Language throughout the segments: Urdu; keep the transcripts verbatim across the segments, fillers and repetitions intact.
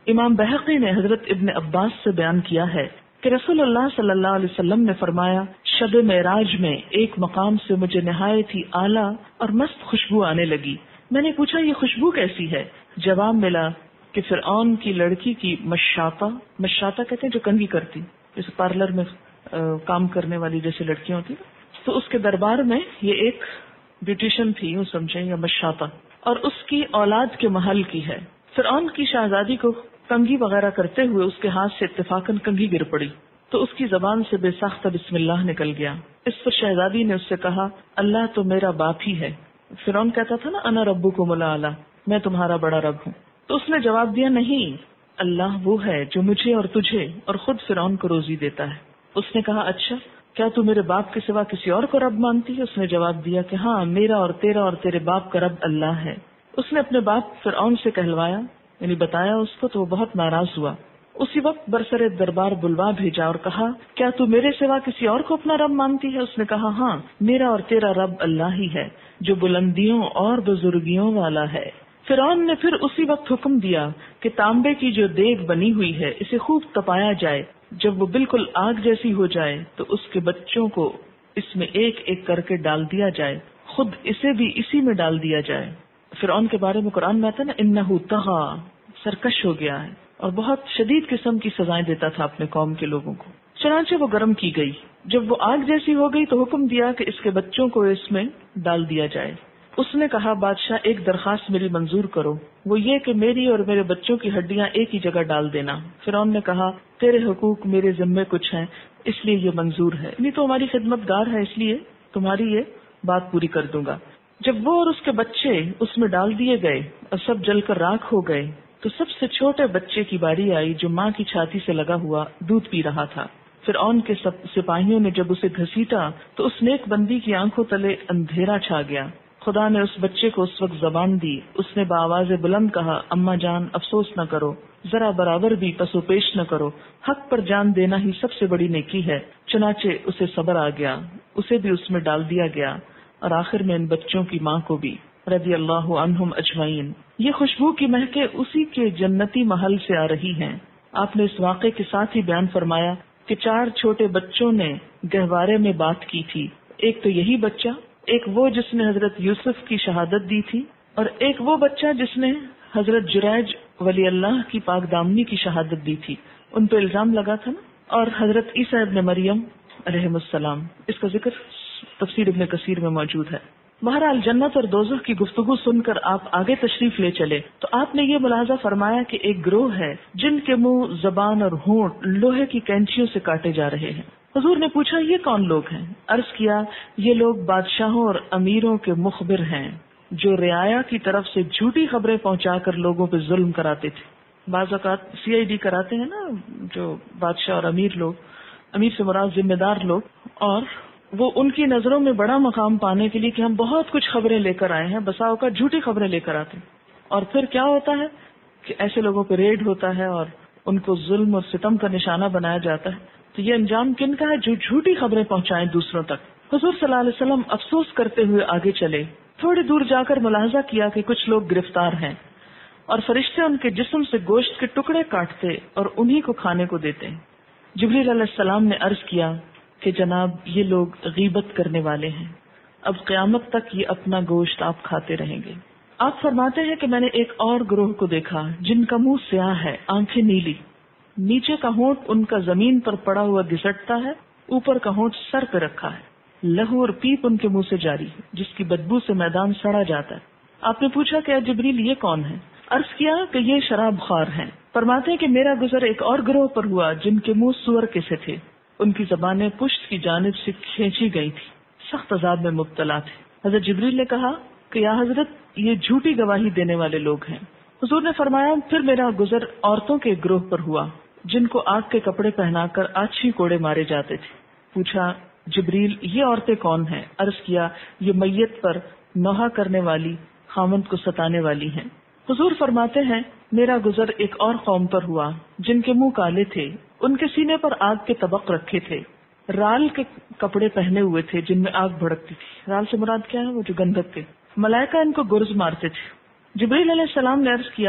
امام بہقی نے حضرت ابن عباس سے بیان کیا ہے کہ رسول اللہ صلی اللہ علیہ وسلم نے فرمایا، شب معراج میں ایک مقام سے مجھے نہایت ہی اعلیٰ اور مست خوشبو آنے لگی۔ میں نے پوچھا یہ خوشبو کیسی ہے؟ جواب ملا کہ فرعون کی لڑکی کی مشاطہ، مشاطہ کہتے ہیں جو کنگھی کرتی، جیسے پارلر میں کام کرنے والی جیسے لڑکیاں ہوتی ہیں، تو اس کے دربار میں یہ ایک بیوٹیشن تھی، یوں سمجھیں، یا مشاطہ، اور اس کی اولاد کے محل کی ہے۔ فرعون کی شہزادی کو کنگھی وغیرہ کرتے ہوئے اس کے ہاتھ سے اتفاقاً کنگھی گر پڑی تو اس کی زبان سے بے ساختہ بسم اللہ نکل گیا۔ اس پر شہزادی نے اس سے کہا، اللہ تو میرا باپ ہی ہے۔ فرعون کہتا تھا نا، انا ربکم الاعلی، میں تمہارا بڑا رب ہوں۔ تو اس نے جواب دیا، نہیں، اللہ وہ ہے جو مجھے اور تجھے اور خود فرعون کو روزی دیتا ہے۔ اس نے کہا، اچھا، کیا تو میرے باپ کے سوا کسی اور کو رب مانتی ہے؟ اس نے جواب دیا کہ ہاں، میرا اور تیرا اور تیرے باپ کا رب اللہ ہے۔ اس نے اپنے باپ فرعون سے کہلوایا، یعنی بتایا اس کو، تو وہ بہت ناراض ہوا۔ اسی وقت برسر دربار بلوا بھیجا اور کہا، کیا تو میرے سوا کسی اور کو اپنا رب مانتی ہے؟ اس نے کہا، ہاں، میرا اور تیرا رب اللہ ہی ہے جو بلندیوں اور بزرگیوں والا ہے۔ فرعون نے پھر اسی وقت حکم دیا کہ تانبے کی جو دیگ بنی ہوئی ہے اسے خوب تپایا جائے، جب وہ بالکل آگ جیسی ہو جائے تو اس کے بچوں کو اس میں ایک ایک کر کے ڈال دیا جائے، خود اسے بھی اسی میں ڈال دیا جائے۔ فرعون کے بارے میں قرآن میں آتا ہے نا، انہ طغی، سرکش ہو گیا ہے اور بہت شدید قسم کی سزائیں دیتا تھا اپنے قوم کے لوگوں کو۔ چنانچہ وہ گرم کی گئی، جب وہ آگ جیسی ہو گئی تو حکم دیا کہ اس کے بچوں کو اس میں ڈال دیا جائے۔ اس نے کہا، بادشاہ، ایک درخواست میری منظور کرو، وہ یہ کہ میری اور میرے بچوں کی ہڈیاں ایک ہی جگہ ڈال دینا۔ فرعون نے کہا، تیرے حقوق میرے ذمے کچھ ہیں، اس لیے یہ منظور ہے، نہیں تو ہماری خدمت گار ہے، اس لیے تمہاری یہ بات پوری کر دوں گا۔ جب وہ اور اس کے بچے اس میں ڈال دیے گئے اور سب جل کر راکھ ہو گئے تو سب سے چھوٹے بچے کی باری آئی جو ماں کی چھاتی سے لگا ہوا دودھ پی رہا تھا۔ فرعون کے سپاہیوں نے جب اسے گھسیٹا تو اس نیک بندی کی آنکھوں تلے اندھیرا چھا گیا۔ خدا نے اس بچے کو اس وقت زبان دی، اس نے بآواز بلند کہا، اماں جان، افسوس نہ کرو، ذرا برابر بھی پسو پیش نہ کرو، حق پر جان دینا ہی سب سے بڑی نیکی ہے۔ چنانچہ اسے صبر آ گیا، اسے بھی اس میں ڈال دیا گیا اور آخر میں ان بچوں کی ماں کو بھی، رضی اللہ عنہم اجمعین۔ یہ خوشبو کی مہکیں اسی کے جنتی محل سے آ رہی ہیں۔ آپ نے اس واقعے کے ساتھ ہی بیان فرمایا کہ چار چھوٹے بچوں نے گہوارے میں بات کی تھی، ایک تو یہی بچہ، ایک وہ جس نے حضرت یوسف کی شہادت دی تھی، اور ایک وہ بچہ جس نے حضرت جریج ولی اللہ کی پاک دامنی کی شہادت دی تھی، ان پہ الزام لگا تھا نا، اور حضرت عیسیٰ ابن مریم علیہ السلام۔ اس کا ذکر تفسیر ابن کثیر میں موجود ہے۔ بہرحال جنت اور دوزخ کی گفتگو سن کر آپ آگے تشریف لے چلے تو آپ نے یہ ملاحظہ فرمایا کہ ایک گروہ ہے جن کے منہ، زبان اور ہونٹ لوہے کی کینچیوں سے کاٹے جا رہے ہیں۔ حضور نے پوچھا، یہ کون لوگ ہیں؟ عرض کیا، یہ لوگ بادشاہوں اور امیروں کے مخبر ہیں جو رعایا کی طرف سے جھوٹی خبریں پہنچا کر لوگوں پہ ظلم کراتے تھے۔ بعض اوقات سی آئی ڈی کراتے ہیں نا جو بادشاہ اور امیر لوگ، امیر سے مراد ذمہ دار لوگ، اور وہ ان کی نظروں میں بڑا مقام پانے کے لیے کہ ہم بہت کچھ خبریں لے کر آئے ہیں، بسا اوقات جھوٹی خبریں لے کر آتے ہیں، اور پھر کیا ہوتا ہے کہ ایسے لوگوں پہ ریڈ ہوتا ہے اور ان کو ظلم اور ستم کا نشانہ بنایا جاتا ہے۔ تو یہ انجام کن کا ہے؟ جو جھوٹی خبریں پہنچائیں دوسروں تک۔ حضور صلی اللہ علیہ وسلم افسوس کرتے ہوئے آگے چلے، تھوڑی دور جا کر ملاحظہ کیا کہ کچھ لوگ گرفتار ہیں اور فرشتے ان کے جسم سے گوشت کے ٹکڑے کاٹتے اور انہی کو کھانے کو دیتے ہیں۔ جبریل علیہ السلام نے عرض کیا کہ جناب، یہ لوگ غیبت کرنے والے ہیں، اب قیامت تک یہ اپنا گوشت آپ کھاتے رہیں گے۔ آپ فرماتے ہیں کہ میں نے ایک اور گروہ کو دیکھا جن کا منہ سیاہ ہے، آنکھیں نیلی، نیچے کا ہونٹ ان کا زمین پر پڑا ہوا گھسٹتا ہے، اوپر کا ہونٹ سر پہ رکھا ہے، لہو اور پیپ ان کے منہ سے جاری ہے جس کی بدبو سے میدان سڑا جاتا ہے۔ آپ نے پوچھا کہ اے جبریل، یہ کون ہے؟ عرض کیا کہ یہ شراب خوار ہیں۔ فرماتے ہیں کہ میرا گزر ایک اور گروہ پر ہوا جن کے منہ سور کے سے تھے، ان کی زبانیں پشت کی جانب سے کھینچی گئی تھی، سخت عذاب میں مبتلا تھے۔ حضرت جبریل نے کہا کہ یا حضرت، یہ جھوٹی گواہی دینے والے لوگ ہیں۔ حضور نے فرمایا، پھر میرا گزر عورتوں کے گروہ پر ہوا جن کو آگ کے کپڑے پہنا کر آچھی کوڑے مارے جاتے تھے۔ پوچھا، جبریل، یہ عورتیں کون ہیں؟ عرض کیا، یہ میت پر نوحہ کرنے والی، خامند کو ستانے والی ہیں۔ حضور فرماتے ہیں، میرا گزر ایک اور قوم پر ہوا جن کے منہ کالے تھے، ان کے سینے پر آگ کے طبق رکھے تھے، رال کے کپڑے پہنے ہوئے تھے جن میں آگ بھڑکتی تھی۔ رال سے مراد کیا ہے؟ وہ جو گندھک تھے۔ ملائکہ ان کو گرز مارتے تھے۔ جبریل علیہ السلام نے عرض کیا،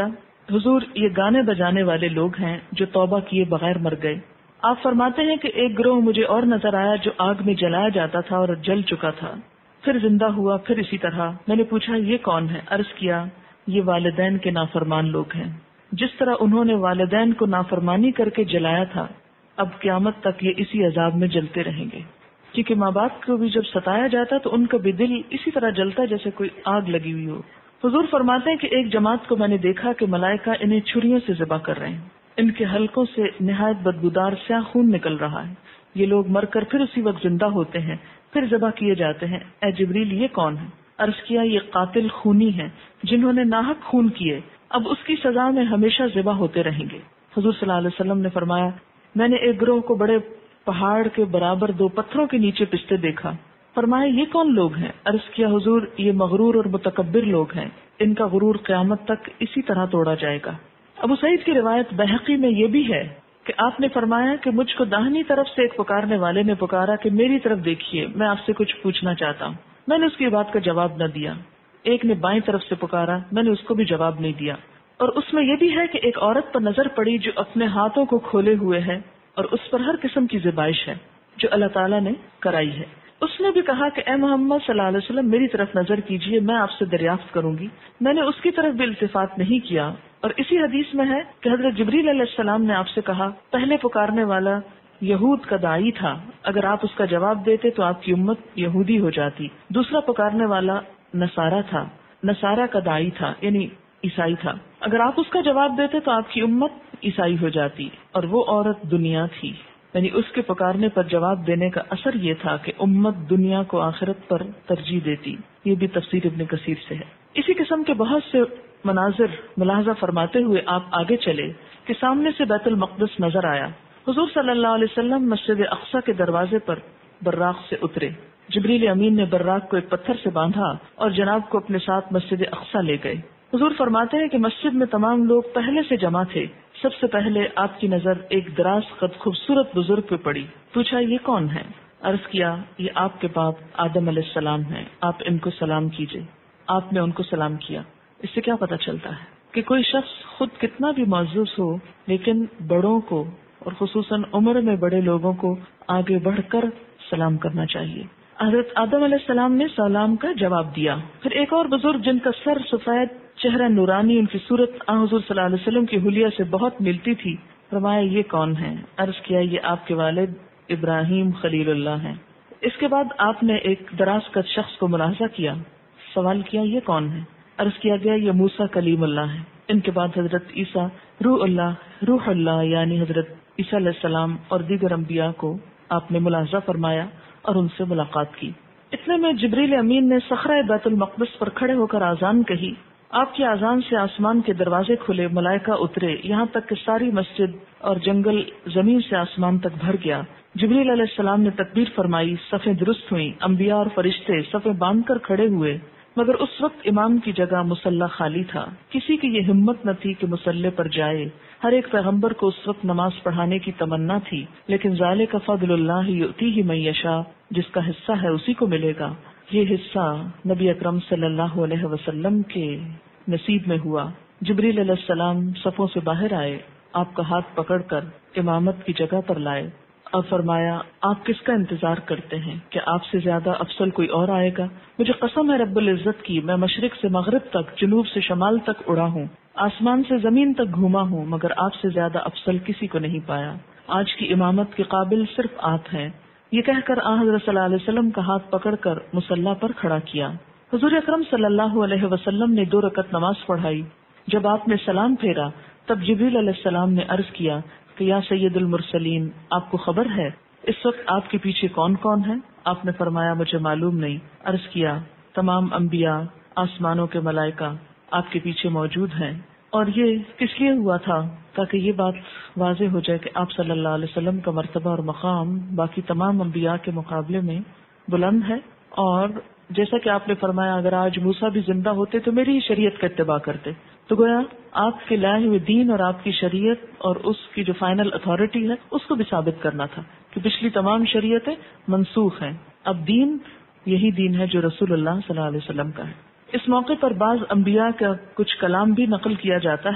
حضور یہ گانے بجانے والے لوگ ہیں جو توبہ کیے بغیر مر گئے. آپ فرماتے ہیں کہ ایک گروہ مجھے اور نظر آیا جو آگ میں جلایا جاتا تھا اور جل چکا تھا، پھر زندہ ہوا، پھر اسی طرح. میں نے پوچھا یہ کون ہے؟ عرض کیا یہ والدین کے نافرمان لوگ ہیں. جس طرح انہوں نے والدین کو نافرمانی کر کے جلایا تھا، اب قیامت تک یہ اسی عذاب میں جلتے رہیں گے. کیونکہ ماں باپ کو بھی جب ستایا جاتا تو ان کا بھی دل اسی طرح جلتا جیسے کوئی آگ لگی ہوئی ہو. حضور فرماتے ہیں کہ ایک جماعت کو میں نے دیکھا کہ ملائکہ انہیں چھریوں سے ذبح کر رہے ہیں، ان کے حلقوں سے نہایت بدبودار سیاہ خون نکل رہا ہے. یہ لوگ مر کر پھر اسی وقت زندہ ہوتے ہیں، پھر ذبح کیے جاتے ہیں. اے جبریل یہ کون ہے؟ عرض کیا یہ قاتل خونی ہیں جنہوں نے ناحق خون کیے، اب اس کی سزا میں ہمیشہ ذبح ہوتے رہیں گے. حضور صلی اللہ علیہ وسلم نے فرمایا میں نے ایک گروہ کو بڑے پہاڑ کے برابر دو پتھروں کے نیچے پستے دیکھا. فرمایا یہ کون لوگ ہیں؟ عرض کیا حضور یہ مغرور اور متکبر لوگ ہیں، ان کا غرور قیامت تک اسی طرح توڑا جائے گا. ابو سعید کی روایت بحقی میں یہ بھی ہے کہ آپ نے فرمایا کہ مجھ کو داہنی طرف سے ایک پکارنے والے نے پکارا کہ میری طرف دیکھیے، میں آپ سے کچھ پوچھنا چاہتا ہوں. میں نے اس کی بات کا جواب نہ دیا. ایک نے بائیں طرف سے پکارا، میں نے اس کو بھی جواب نہیں دیا. اور اس میں یہ بھی ہے کہ ایک عورت پر نظر پڑی جو اپنے ہاتھوں کو کھولے ہوئے ہے اور اس پر ہر قسم کی زبائش ہے جو اللہ تعالیٰ نے کرائی ہے. اس نے بھی کہا کہ اے محمد صلی اللہ علیہ وسلم میری طرف نظر کیجئے، میں آپ سے دریافت کروں گی. میں نے اس کی طرف بھی التفات نہیں کیا. اور اسی حدیث میں ہے کہ حضرت جبریل علیہ السلام نے آپ سے کہا پہلے پکارنے والا یہود کا داعی تھا، اگر آپ اس کا جواب دیتے تو آپ کی امت یہودی ہو جاتی. دوسرا پکارنے والا نصارہ تھا، نصارہ کا داعی تھا یعنی عیسائی تھا، اگر آپ اس کا جواب دیتے تو آپ کی امت عیسائی ہو جاتی. اور وہ عورت دنیا تھی، یعنی اس کے پکارنے پر جواب دینے کا اثر یہ تھا کہ امت دنیا کو آخرت پر ترجیح دیتی. یہ بھی تفسیر ابن کثیر سے ہے. اسی قسم کے بہت سے مناظر ملاحظہ فرماتے ہوئے آپ آگے چلے کہ سامنے سے بیت المقدس نظر آیا. حضور صلی اللہ علیہ وسلم مسجد اقصی کے دروازے پر براق سے اترے. جبریل امین نے براق کو ایک پتھر سے باندھا اور جناب کو اپنے ساتھ مسجد اقصی لے گئے. حضور فرماتے ہیں کہ مسجد میں تمام لوگ پہلے سے جمع تھے. سب سے پہلے آپ کی نظر ایک دراز قد خوبصورت بزرگ پہ پڑی. پوچھا یہ کون ہے؟ عرض کیا یہ آپ کے باپ آدم علیہ السلام ہیں، آپ ان کو سلام کیجئے. آپ نے ان کو سلام کیا. اس سے کیا پتہ چلتا ہے کہ کوئی شخص خود کتنا بھی معزز ہو لیکن بڑوں کو اور خصوصاً عمر میں بڑے لوگوں کو آگے بڑھ کر سلام کرنا چاہیے. حضرت آدم علیہ السلام نے سلام کا جواب دیا. پھر ایک اور بزرگ جن کا سر سفید، چہرہ نورانی، ان کی صورت آن حضور صلی اللہ علیہ وسلم کی حلیہ سے بہت ملتی تھی. فرمایا یہ کون ہے؟ عرض کیا یہ آپ کے والد ابراہیم خلیل اللہ ہیں. اس کے بعد آپ نے ایک دراز قد شخص کو ملاحظہ کیا. سوال کیا یہ کون ہے؟ عرض کیا گیا یہ موسیٰ کلیم اللہ ہے. ان کے بعد حضرت عیسیٰ روح اللہ روح اللہ یعنی حضرت عیسیٰ علیہ السلام اور دیگر انبیاء کو آپ نے ملاحظہ فرمایا اور ان سے ملاقات کی. اتنے میں جبریل امین نے صخرہ بیت المقدس پر کھڑے ہو کر آذان کہی. آپ کی آذان سے آسمان کے دروازے کھلے، ملائکہ اترے، یہاں تک کہ ساری مسجد اور جنگل زمین سے آسمان تک بھر گیا. جبریل علیہ السلام نے تکبیر فرمائی، صفیں درست ہوئیں، انبیاء اور فرشتے صفیں باندھ کر کھڑے ہوئے. مگر اس وقت امام کی جگہ مصلی خالی تھا. کسی کی یہ ہمت نہ تھی کہ مصلی پر جائے. ہر ایک پیغمبر کو اس وقت نماز پڑھانے کی تمنا تھی، لیکن ذالک فضل اللہ یؤتیہ من یشاء، جس کا حصہ ہے اسی کو ملے گا. یہ حصہ نبی اکرم صلی اللہ علیہ وسلم کے نصیب میں ہوا. جبریل علیہ السلام صفوں سے باہر آئے، آپ کا ہاتھ پکڑ کر امامت کی جگہ پر لائے اور فرمایا آپ کس کا انتظار کرتے ہیں؟ کہ آپ سے زیادہ افضل کوئی اور آئے گا؟ مجھے قسم ہے رب العزت کی، میں مشرق سے مغرب تک، جنوب سے شمال تک اڑا ہوں، آسمان سے زمین تک گھوما ہوں، مگر آپ سے زیادہ افضل کسی کو نہیں پایا. آج کی امامت کے قابل صرف آپ ہیں. یہ کہہ کر آن حضرت صلی اللہ علیہ وسلم کا ہاتھ پکڑ کر مصلی پر کھڑا کیا. حضور اکرم صلی اللہ علیہ وسلم نے دو رکعت نماز پڑھائی. جب آپ نے سلام پھیرا تب جبریل علیہ السلام نے عرض کیا کہ یا سید المرسلین، آپ کو خبر ہے اس وقت آپ کے پیچھے کون کون ہے؟ آپ نے فرمایا مجھے معلوم نہیں. عرض کیا تمام انبیاء، آسمانوں کے ملائکہ آپ کے پیچھے موجود ہیں. اور یہ کس لیے ہوا تھا؟ تاکہ یہ بات واضح ہو جائے کہ آپ صلی اللہ علیہ وسلم کا مرتبہ اور مقام باقی تمام انبیاء کے مقابلے میں بلند ہے. اور جیسا کہ آپ نے فرمایا اگر آج موسیٰ بھی زندہ ہوتے تو میری ہی شریعت کا اتباع کرتے. تو گویا آپ کے لائے ہوئے دین اور آپ کی شریعت اور اس کی جو فائنل اتھارٹی ہے اس کو بھی ثابت کرنا تھا کہ پچھلی تمام شریعتیں منسوخ ہیں، اب دین یہی دین ہے جو رسول اللہ صلی اللہ علیہ وسلم کا ہے. اس موقع پر بعض انبیاء کا کچھ کلام بھی نقل کیا جاتا ہے.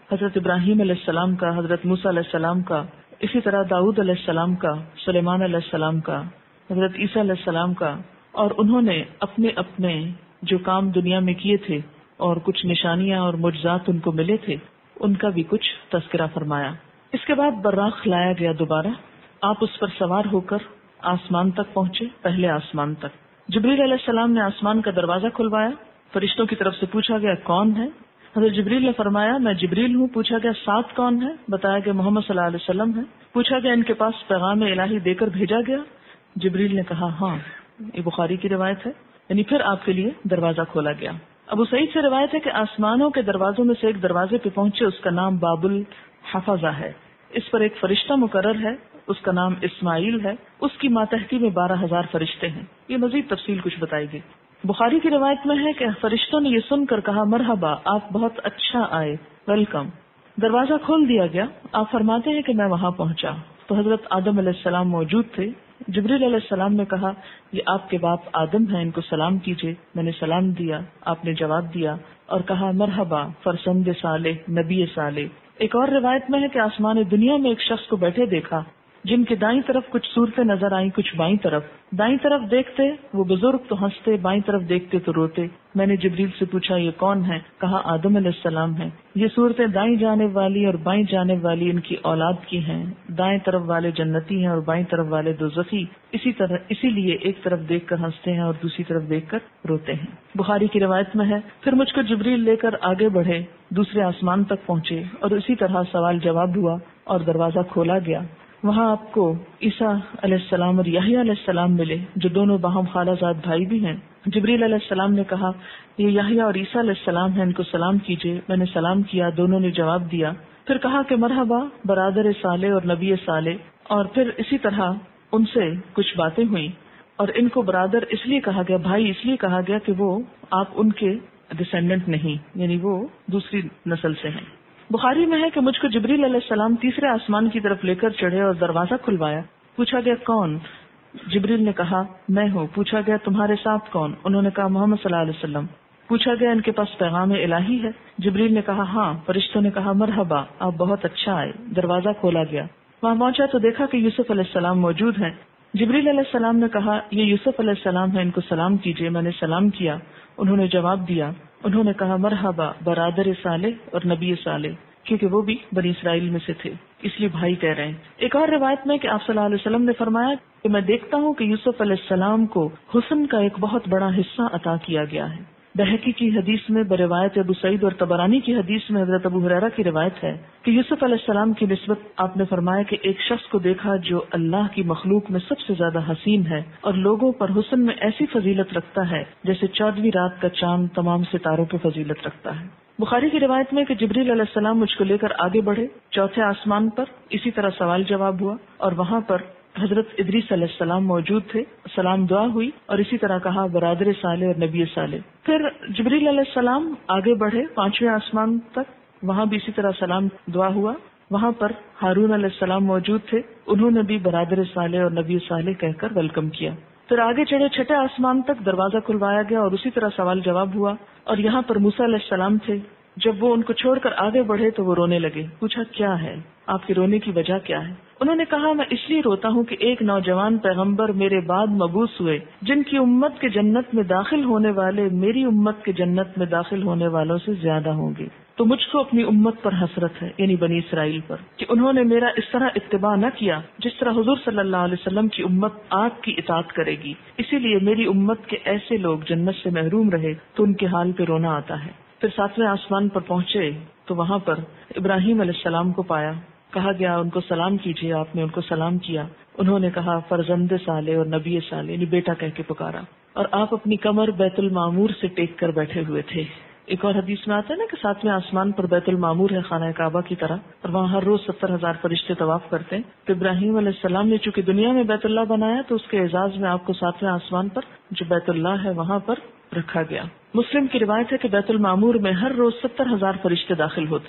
حضرت ابراہیم علیہ السلام کا، حضرت موسیٰ علیہ السلام کا، اسی طرح داؤد علیہ السلام کا، سلیمان علیہ السلام کا، حضرت عیسیٰ علیہ السلام کا، اور انہوں نے اپنے اپنے جو کام دنیا میں کیے تھے اور کچھ نشانیاں اور معجزات ان کو ملے تھے، ان کا بھی کچھ تذکرہ فرمایا۔ اس کے بعد براق لایا گیا دوبارہ، آپ اس پر سوار ہو کر آسمان تک پہنچے، پہلے آسمان تک۔ جبریل علیہ السلام نے آسمان کا دروازہ کھلوایا، فرشتوں کی طرف سے پوچھا گیا کون ہے؟ حضرت جبریل نے فرمایا میں جبریل ہوں۔ پوچھا گیا ساتھ کون ہے؟ بتایا گیا محمد صلی اللہ علیہ وسلم ہے۔ پوچھا گیا ان کے پاس پیغام الہی دے کر بھیجا گیا؟ جبریل نے کہا ہاں، یہ بخاری کی روایت ہے، یعنی پھر آپ کے لیے دروازہ کھولا گیا۔ ابو سعید سے روایت ہے کہ آسمانوں کے دروازوں میں سے ایک دروازے پہ پہنچے، اس کا نام باب الحفظہ ہے، اس پر ایک فرشتہ مقرر ہے، اس کا نام اسماعیل ہے، اس کی ماتحتی میں بارہ ہزار فرشتے ہیں۔ یہ مزید تفصیل کچھ بتائی گئی۔ بخاری کی روایت میں ہے کہ فرشتوں نے یہ سن کر کہا مرحبا، آپ بہت اچھا آئے، ویلکم۔ دروازہ کھول دیا گیا۔ آپ فرماتے ہیں کہ میں وہاں پہنچا تو حضرت آدم علیہ السلام موجود تھے۔ جبریل علیہ السلام نے کہا یہ آپ کے باپ آدم ہیں، ان کو سلام کیجیے۔ میں نے سلام دیا، آپ نے جواب دیا اور کہا مرحبا فرزند صالح، نبی صالح۔ ایک اور روایت میں ہے کہ آسمان دنیا میں ایک شخص کو بیٹھے دیکھا جن کے دائیں طرف کچھ صورتیں نظر آئیں، کچھ بائیں طرف۔ دائیں طرف دیکھتے وہ بزرگ تو ہنستے، بائیں طرف دیکھتے تو روتے۔ میں نے جبریل سے پوچھا یہ کون ہے؟ کہا آدم علیہ السلام ہے۔ یہ صورتیں دائیں جانب والی اور بائیں جانب والی ان کی اولاد کی ہیں۔ دائیں طرف والے جنتی ہیں اور بائیں طرف والے دوزخی، اسی طرح اسی لیے ایک طرف دیکھ کر ہنستے ہیں اور دوسری طرف دیکھ کر روتے ہیں۔ بخاری کی روایت میں ہے پھر مجھ کو جبریل لے کر آگے بڑھے، دوسرے آسمان تک پہنچے اور اسی طرح سوال جواب ہوا اور دروازہ کھولا گیا۔ وہاں آپ کو عیسیٰ علیہ السلام اور یحییٰ علیہ السلام ملے جو دونوں باہم خالہ زاد بھائی بھی ہیں۔ جبریل علیہ السلام نے کہا یہ یحییٰ اور عیسیٰ علیہ السلام ہیں، ان کو سلام کیجیے۔ میں نے سلام کیا، دونوں نے جواب دیا۔ پھر کہا کہ مرحبا برادر صالح اور نبی صالح، اور پھر اسی طرح ان سے کچھ باتیں ہوئیں، اور ان کو برادر اس لیے کہا گیا، بھائی اس لیے کہا گیا کہ وہ آپ ان کے ڈسینڈنٹ نہیں، یعنی وہ دوسری نسل سے ہیں۔ بخاری میں ہے کہ مجھ کو جبریل علیہ السلام تیسرے آسمان کی طرف لے کر چڑھے اور دروازہ کھلوایا۔ پوچھا گیا کون؟ جبریل نے کہا میں ہوں۔ پوچھا گیا تمہارے ساتھ کون؟ انہوں نے کہا محمد صلی اللہ علیہ وسلم۔ پوچھا گیا ان کے پاس پیغام الہی ہے؟ جبریل نے کہا ہاں۔ فرشتوں نے کہا مرحبا، آپ بہت اچھا آئے۔ دروازہ کھولا گیا، وہاں پہنچا تو دیکھا کہ یوسف علیہ السلام موجود ہیں۔ جبریل علیہ السلام نے کہا یہ یوسف علیہ السلام ہے، ان کو سلام کیجیے۔ میں نے سلام کیا، انہوں نے جواب دیا۔ انہوں نے کہا مرحبا برادر صالح اور نبی صالح، کیونکہ وہ بھی بنی اسرائیل میں سے تھے، اس لیے بھائی کہہ رہے ہیں۔ ایک اور روایت میں کہ آپ صلی اللہ علیہ وسلم نے فرمایا کہ میں دیکھتا ہوں کہ یوسف علیہ السلام کو حسن کا ایک بہت بڑا حصہ عطا کیا گیا ہے۔ بہقی کی حدیث میں بروایت ابو سعید اور طبرانی کی حدیث میں حضرت ابو ہریرہ کی روایت ہے کہ یوسف علیہ السلام کی نسبت آپ نے فرمایا کہ ایک شخص کو دیکھا جو اللہ کی مخلوق میں سب سے زیادہ حسین ہے اور لوگوں پر حسن میں ایسی فضیلت رکھتا ہے جیسے چودہویں رات کا چاند تمام ستاروں پہ فضیلت رکھتا ہے۔ بخاری کی روایت میں کہ جبریل علیہ السلام مجھ کو لے کر آگے بڑھے چوتھے آسمان پر، اسی طرح سوال جواب ہوا اور وہاں پر حضرت ادریس علیہ السلام موجود تھے، سلام دعا ہوئی اور اسی طرح کہا برادر صالح اور نبی صالح۔ پھر جبریل علیہ السلام آگے بڑھے پانچویں آسمان تک، وہاں بھی اسی طرح سلام دعا ہوا، وہاں پر ہارون علیہ السلام موجود تھے، انہوں نے بھی برادر صالح اور نبی صالح کہہ کر ویلکم کیا۔ پھر آگے چڑھے چھٹے آسمان تک، دروازہ کھلوایا گیا اور اسی طرح سوال جواب ہوا، اور یہاں پر موسیٰ علیہ السلام تھے۔ جب وہ ان کو چھوڑ کر آگے بڑھے تو وہ رونے لگے۔ پوچھا کیا ہے، آپ کے رونے کی وجہ کیا ہے؟ انہوں نے کہا میں اس لیے روتا ہوں کہ ایک نوجوان پیغمبر میرے بعد مبعوث ہوئے جن کی امت کے جنت میں داخل ہونے والے میری امت کے جنت میں داخل ہونے والوں سے زیادہ ہوں گے، تو مجھ کو اپنی امت پر حسرت ہے، یعنی بنی اسرائیل پر، کہ انہوں نے میرا اس طرح اتباع نہ کیا جس طرح حضور صلی اللہ علیہ وسلم کی امت آگ کی اطاعت کرے گی۔ اسی لیے میری امت کے ایسے لوگ جنت سے محروم رہے تو ان کے حال پہ رونا آتا ہے۔ پھر ساتویں آسمان پر پہنچے تو وہاں پر ابراہیم علیہ السلام کو پایا، کہا گیا ان کو سلام کیجیے، آپ نے ان کو سلام کیا، انہوں نے کہا فرزند صالح اور نبی صالح، یعنی بیٹا کہہ کے پکارا، اور آپ اپنی کمر بیت المعمور سے ٹیک کر بیٹھے ہوئے تھے۔ ایک اور حدیث میں آتا ہے نا کہ ساتویں آسمان پر بیت المعمور ہے خانہ کعبہ کی طرح، اور وہاں ہر روز ستر ہزار فرشتے طواف کرتے ہیں۔ تو ابراہیم علیہ السلام نے چونکہ دنیا میں بیت اللہ بنایا تو اس کے اعزاز میں آپ کو ساتویں آسمان پر جو بیت اللہ ہے وہاں پر رکھا گیا۔ مسلم کی روایت ہے کہ بیت المعمور میں ہر روز ستر ہزار فرشتے داخل ہوتے ہیں۔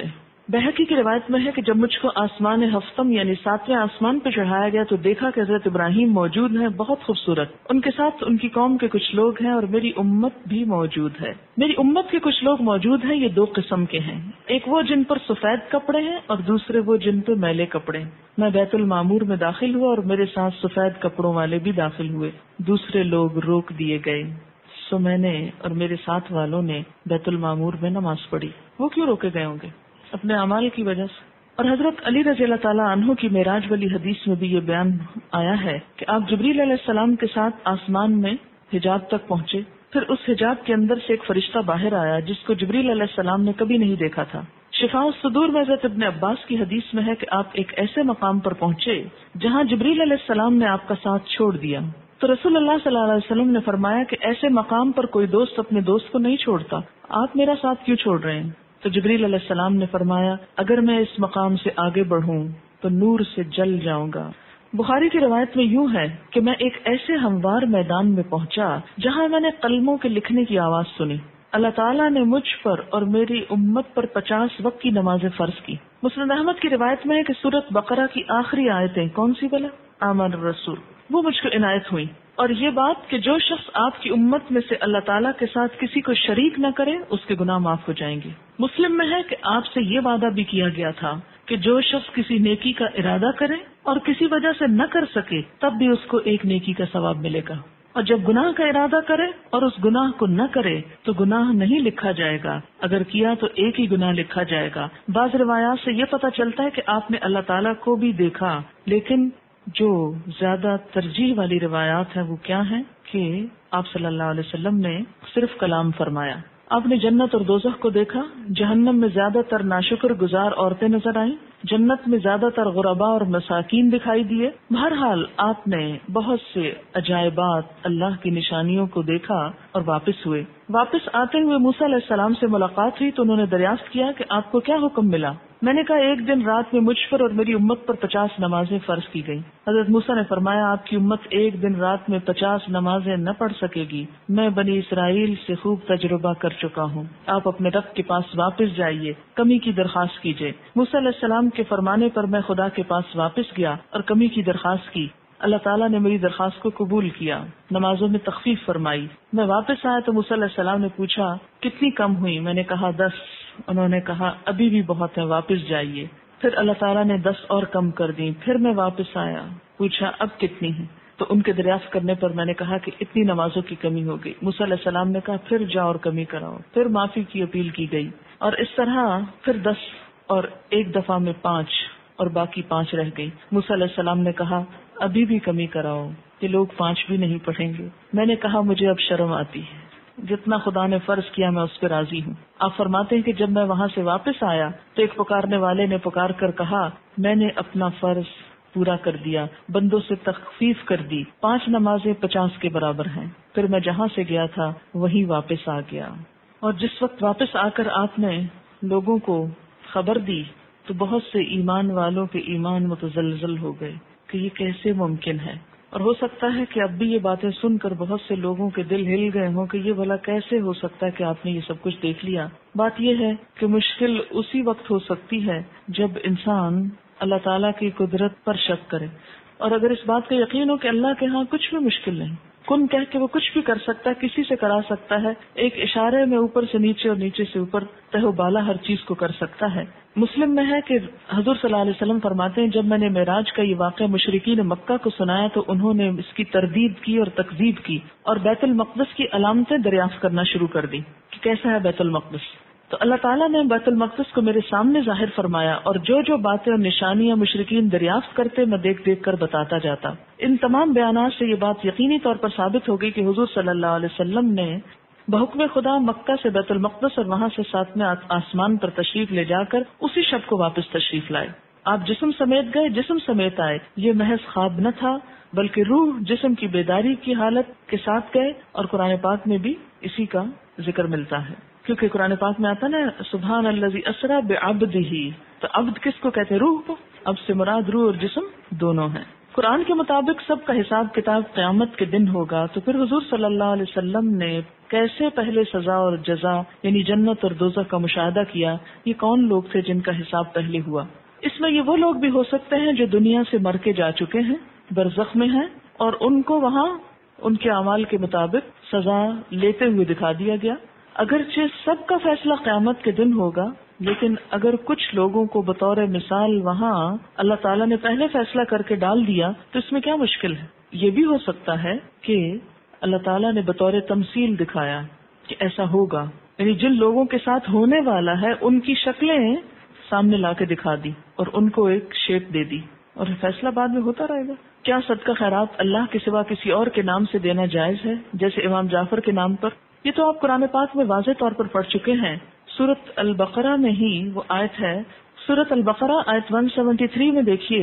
بہقی کی روایت میں ہے کہ جب مجھ کو آسمان ہفتم یعنی ساتویں آسمان پہ چڑھایا گیا تو دیکھا کہ حضرت ابراہیم موجود ہیں، بہت خوبصورت، ان کے ساتھ ان کی قوم کے کچھ لوگ ہیں اور میری امت بھی موجود ہے۔ میری امت کے کچھ لوگ موجود ہیں، یہ دو قسم کے ہیں، ایک وہ جن پر سفید کپڑے ہیں اور دوسرے وہ جن پہ میلے کپڑے ہیں۔ میں بیت المعمور میں داخل ہوا اور میرے ساتھ سفید کپڑوں والے بھی داخل ہوئے، دوسرے لوگ روک دیے گئے، سو میں نے اور میرے ساتھ والوں نے بیت المعمور میں نماز پڑھی۔ وہ کیوں روکے گئے ہوں گے؟ اپنے اعمال کی وجہ سے۔ اور حضرت علی رضی اللہ تعالیٰ عنہ کی معراج والی حدیث میں بھی یہ بیان آیا ہے کہ آپ جبریل علیہ السلام کے ساتھ آسمان میں حجاب تک پہنچے، پھر اس حجاب کے اندر سے ایک فرشتہ باہر آیا جس کو جبریل علیہ السلام نے کبھی نہیں دیکھا تھا۔ شفاء الصدور میں حضرت ابن عباس کی حدیث میں ہے کہ آپ ایک ایسے مقام پر پہنچے جہاں جبریل علیہ السلام نے آپ کا ساتھ چھوڑ دیا، تو رسول اللہ صلی اللہ علیہ وسلم نے فرمایا کہ ایسے مقام پر کوئی دوست اپنے دوست کو نہیں چھوڑتا، آپ میرا ساتھ کیوں چھوڑ رہے ہیں؟ تو جبریل علیہ السلام نے فرمایا اگر میں اس مقام سے آگے بڑھوں تو نور سے جل جاؤں گا۔ بخاری کی روایت میں یوں ہے کہ میں ایک ایسے ہموار میدان میں پہنچا جہاں میں نے قلموں کے لکھنے کی آواز سنی۔ اللہ تعالیٰ نے مجھ پر اور میری امت پر پچاس وقت کی نمازیں فرض کی۔ مسند احمد کی روایت میں ہے کہ سورۃ بقرہ کی آخری آیتیں کون سی بلا؟ آمن الرسول، وہ مجھ کو عنایت ہوئی، اور یہ بات کہ جو شخص آپ کی امت میں سے اللہ تعالیٰ کے ساتھ کسی کو شریک نہ کرے اس کے گناہ معاف ہو جائیں گے۔ مسلم میں ہے کہ آپ سے یہ وعدہ بھی کیا گیا تھا کہ جو شخص کسی نیکی کا ارادہ کرے اور کسی وجہ سے نہ کر سکے تب بھی اس کو ایک نیکی کا ثواب ملے گا، اور جب گناہ کا ارادہ کرے اور اس گناہ کو نہ کرے تو گناہ نہیں لکھا جائے گا، اگر کیا تو ایک ہی گناہ لکھا جائے گا۔ بعض روایات سے یہ پتہ چلتا ہے کہ آپ نے اللہ تعالیٰ کو بھی دیکھا، لیکن جو زیادہ ترجیح والی روایات ہیں وہ کیا ہیں کہ آپ صلی اللہ علیہ وسلم نے صرف کلام فرمایا۔ آپ نے جنت اور دوزخ کو دیکھا، جہنم میں زیادہ تر ناشکر گزار عورتیں نظر آئیں، جنت میں زیادہ تر غرباء اور مساکین دکھائی دیے۔ بہرحال آپ نے بہت سے عجائبات، اللہ کی نشانیوں کو دیکھا اور واپس ہوئے۔ واپس آتے ہوئے موسیٰ علیہ السلام سے ملاقات ہوئی تو انہوں نے دریافت کیا کہ آپ کو کیا حکم ملا؟ میں نے کہا ایک دن رات میں مجھ پر اور میری امت پر پچاس نمازیں فرض کی گئیں۔ حضرت موسیٰ نے فرمایا آپ کی امت ایک دن رات میں پچاس نمازیں نہ پڑھ سکے گی، میں بنی اسرائیل سے خوب تجربہ کر چکا ہوں، آپ اپنے رب کے پاس واپس جائیے، کمی کی درخواست کیجیے۔ موسیٰ علیہ السلام کے فرمانے پر میں خدا کے پاس واپس گیا اور کمی کی درخواست کی، اللہ تعالیٰ نے میری درخواست کو قبول کیا، نمازوں میں تخفیف فرمائی۔ میں واپس آیا تو موسیٰ علیہ السلام نے پوچھا کتنی کم ہوئی؟ میں نے کہا دس۔ انہوں نے کہا ابھی بھی بہت ہے، واپس جائیے۔ پھر اللہ تعالیٰ نے دس اور کم کر دی۔ پھر میں واپس آیا، پوچھا اب کتنی ہیں؟ تو ان کے دریافت کرنے پر میں نے کہا کہ اتنی نمازوں کی کمی ہو گئی۔ موسیٰ علیہ السلام نے کہا پھر جاؤ اور کمی کراؤ۔ پھر معافی کی اپیل کی گئی، اور اس طرح پھر دس اور ایک دفعہ میں پانچ اور باقی پانچ رہ گئی۔ موسیٰ علیہ السلام نے کہا ابھی بھی کمی کراؤ، کہ لوگ پانچ بھی نہیں پڑھیں گے۔ میں نے کہا مجھے اب شرم آتی ہے، جتنا خدا نے فرض کیا میں اس پہ راضی ہوں۔ آپ فرماتے ہیں کہ جب میں وہاں سے واپس آیا تو ایک پکارنے والے نے پکار کر کہا میں نے اپنا فرض پورا کر دیا، بندوں سے تخفیف کر دی، پانچ نمازیں پچاس کے برابر ہیں۔ پھر میں جہاں سے گیا تھا وہیں واپس آ گیا۔ اور جس وقت واپس آ کر آپ نے لوگوں کو خبر دی تو بہت سے ایمان والوں کے ایمان متزلزل ہو گئے کہ یہ کیسے ممکن ہے، اور ہو سکتا ہے کہ اب بھی یہ باتیں سن کر بہت سے لوگوں کے دل ہل گئے ہوں کہ یہ بھلا کیسے ہو سکتا ہے کہ آپ نے یہ سب کچھ دیکھ لیا۔ بات یہ ہے کہ مشکل اسی وقت ہو سکتی ہے جب انسان اللہ تعالیٰ کی قدرت پر شک کرے، اور اگر اس بات کا یقین ہو کہ اللہ کے ہاں کچھ بھی مشکل نہیں، کن کہہ کے وہ کچھ بھی کر سکتا ہے، کسی سے کرا سکتا ہے، ایک اشارے میں اوپر سے نیچے اور نیچے سے اوپر تہ و بالا ہر چیز کو کر سکتا ہے۔ مسلم میں ہے کہ حضور صلی اللہ علیہ وسلم فرماتے ہیں جب میں نے معراج کا یہ واقعہ مشرکین مکہ کو سنایا تو انہوں نے اس کی تردید کی اور تکذیب کی اور بیت المقدس کی علامتیں دریافت کرنا شروع کر دی کہ کیسا ہے بیت المقدس۔ تو اللہ تعالیٰ نے بیت المقدس کو میرے سامنے ظاہر فرمایا، اور جو جو باتیں اور نشانیاں مشرکین دریافت کرتے میں دیکھ دیکھ کر بتاتا جاتا۔ ان تمام بیانات سے یہ بات یقینی طور پر ثابت ہو گئی کہ حضور صلی اللہ علیہ وسلم نے بحکم خدا مکہ سے بیت المقدس اور وہاں سے ساتویں آسمان پر تشریف لے جا کر اسی شب کو واپس تشریف لائے۔ آپ جسم سمیت گئے، جسم سمیت آئے، یہ محض خواب نہ تھا بلکہ روح جسم کی بیداری کی حالت کے ساتھ گئے، اور قرآن پاک میں بھی اسی کا ذکر ملتا ہے، کیونکہ قرآن پاک میں آتا نا سبحان الذی اسری بعبدہ، تو عبد کس کو کہتے ہیں؟ روح کو۔ اب سے مراد روح اور جسم دونوں ہیں۔ قرآن کے مطابق سب کا حساب کتاب قیامت کے دن ہوگا، تو پھر حضور صلی اللہ علیہ وسلم نے کیسے پہلے سزا اور جزا یعنی جنت اور دوزخ کا مشاہدہ کیا؟ یہ کون لوگ تھے جن کا حساب پہلے ہوا؟ اس میں یہ وہ لوگ بھی ہو سکتے ہیں جو دنیا سے مر کے جا چکے ہیں، برزخ میں ہیں، اور ان کو وہاں ان کے اعمال کے مطابق سزا لیتے ہوئے دکھا دیا گیا۔ اگرچہ سب کا فیصلہ قیامت کے دن ہوگا، لیکن اگر کچھ لوگوں کو بطور مثال وہاں اللہ تعالیٰ نے پہلے فیصلہ کر کے ڈال دیا تو اس میں کیا مشکل ہے؟ یہ بھی ہو سکتا ہے کہ اللہ تعالیٰ نے بطور تمثیل دکھایا کہ ایسا ہوگا، یعنی جن لوگوں کے ساتھ ہونے والا ہے ان کی شکلیں سامنے لا کے دکھا دی اور ان کو ایک شیپ دے دی، اور فیصلہ بعد میں ہوتا رہے گا۔ کیا صدقہ خیرات اللہ کے سوا کسی اور کے نام سے دینا جائز ہے، جیسے امام جعفر کے نام پر؟ یہ تو آپ قرآن پاک میں واضح طور پر پڑھ چکے ہیں۔ سورۃ البقرہ میں ہی وہ آیت ہے، سورۃ البقرہ آیت ایک سو ستہتر میں دیکھیے،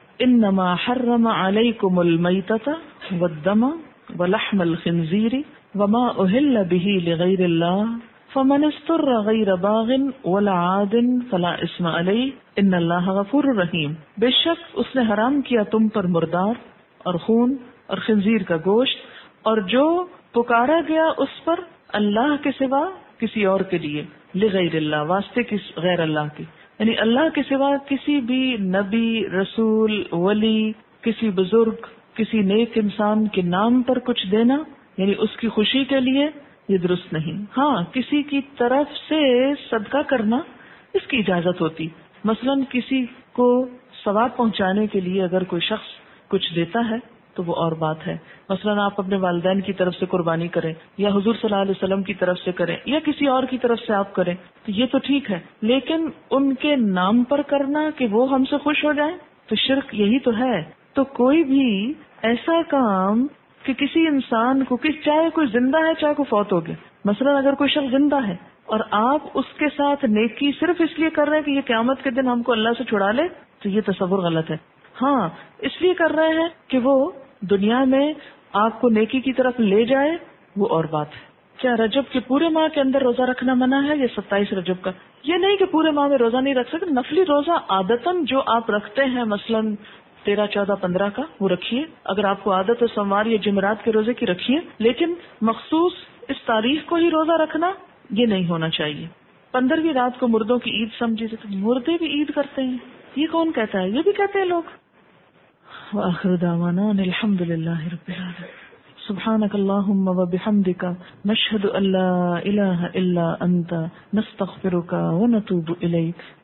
انما حرم علیکم المیتۃ والدم ولحم الخنزیر وما اہل به لغیر اللہ فمن اضطر غیر باغ ولا عاد فلا اثم علیہ ان اللہ غفور رحیم۔ بے شک اس نے حرام کیا تم پر مردار اور خون اور خنزیر کا گوشت، اور جو پکارا گیا اس پر اللہ کے سوا کسی اور کے لیے، لغیر اللہ واسطے کس غیر اللہ کے، یعنی اللہ کے سوا کسی بھی نبی، رسول، ولی، کسی بزرگ، کسی نیک انسان کے نام پر کچھ دینا یعنی اس کی خوشی کے لیے، یہ درست نہیں۔ ہاں کسی کی طرف سے صدقہ کرنا اس کی اجازت ہوتی، مثلا کسی کو ثواب پہنچانے کے لیے اگر کوئی شخص کچھ دیتا ہے تو وہ اور بات ہے، مثلا آپ اپنے والدین کی طرف سے قربانی کریں یا حضور صلی اللہ علیہ وسلم کی طرف سے کریں یا کسی اور کی طرف سے آپ کریں تو یہ تو ٹھیک ہے، لیکن ان کے نام پر کرنا کہ وہ ہم سے خوش ہو جائیں تو شرک یہی تو ہے۔ تو کوئی بھی ایسا کام کہ کسی انسان کو، چاہے کوئی زندہ ہے چاہے کوئی فوت ہو گیا، مثلا اگر کوئی شخص زندہ ہے اور آپ اس کے ساتھ نیکی صرف اس لیے کر رہے ہیں کہ یہ قیامت کے دن ہم کو اللہ سے چھڑا لے، تو یہ تصور غلط ہے۔ ہاں اس لیے کر رہے ہیں کہ وہ دنیا میں آپ کو نیکی کی طرف لے جائے، وہ اور بات ہے۔ کیا رجب کے پورے ماہ کے اندر روزہ رکھنا منع ہے یا ستائیس رجب کا؟ یہ نہیں کہ پورے ماہ میں روزہ نہیں رکھ سکتے، نفلی روزہ عادتاً جو آپ رکھتے ہیں مثلاً تیرہ چودہ پندرہ کا وہ رکھیے، اگر آپ کو عادت ہے سوموار یا جمعرات کے روزے کی رکھیے، لیکن مخصوص اس تاریخ کو ہی روزہ رکھنا یہ نہیں ہونا چاہیے۔ پندرہویں رات کو مردوں کی عید سمجھے تو مردے بھی عید کرتے ہیں، یہ کون کہتا ہے؟ یہ بھی کہتے ہیں لوگ۔ وآخر دعوانا ان الحمد للہ رب العالمین۔ سبحانک اللہم وبحمدک نشہد ان لا الہ الا انت نستغفرک ونتوب الیک۔